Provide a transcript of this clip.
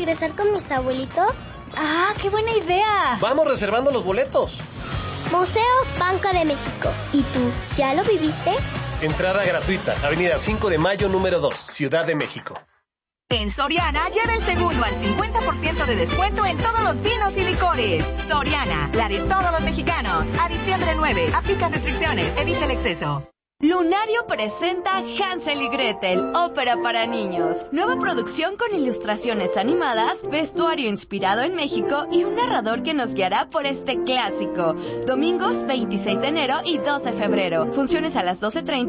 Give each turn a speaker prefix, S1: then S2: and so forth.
S1: regresar con mis abuelitos?
S2: ¡Ah, qué buena idea!
S3: Vamos reservando los boletos.
S1: Museo Banco de México. ¿Y tú, ya lo viviste?
S3: Entrada gratuita, Avenida 5 de Mayo, número 2, Ciudad de México.
S4: En Soriana, lleva el segundo al 50% de descuento en todos los vinos y licores. Soriana, la de todos los mexicanos. A diciembre 9, aplica restricciones, evita el exceso.
S2: Lunario presenta Hansel y Gretel, ópera para niños. Nueva producción con ilustraciones animadas, vestuario inspirado en México y un narrador que nos guiará por este clásico. Domingos 26 de enero y 2 de febrero. Funciones a las 12:30